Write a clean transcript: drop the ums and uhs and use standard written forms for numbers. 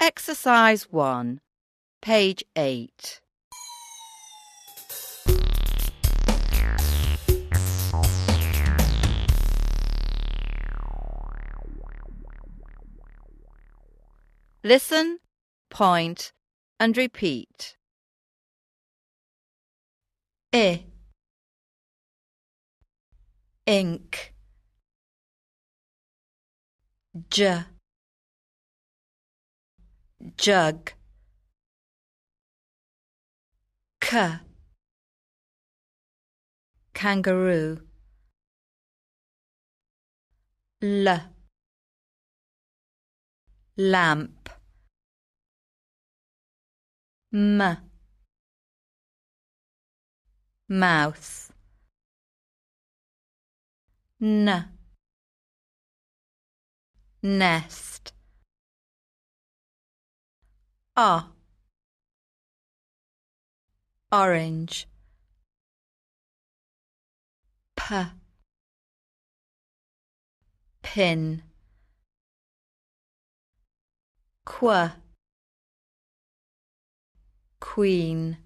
Exercise 1, page 8. Listen, point, and repeat. Ink. Jug. Kangaroo. Lamp. Mouse. Nest. Orange. Pin. Queen.